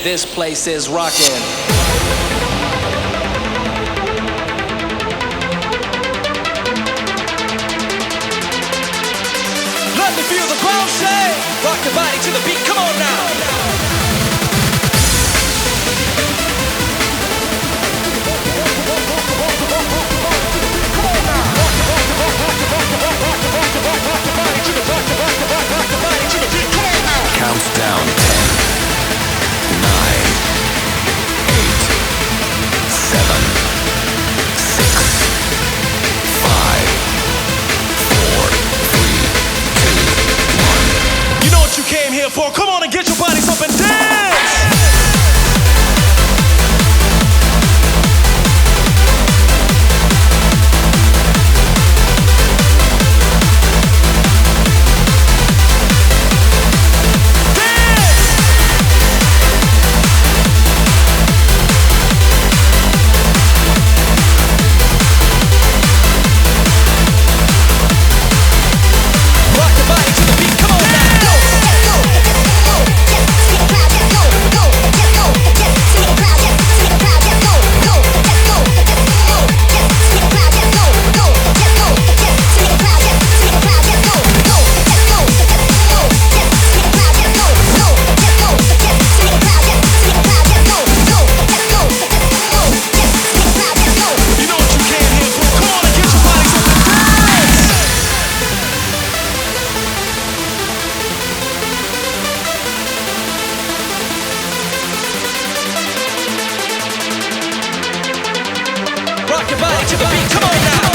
This place is rockin'. Let me feel the ground shake. Rock your body to the beat. Come on now. Count down 10, 9, 8, 7, 6, 5, 4, 3, 2, 1. You know what you came here for. Come on and get your bodies up and dance. Rock your body to the beat. Come on now.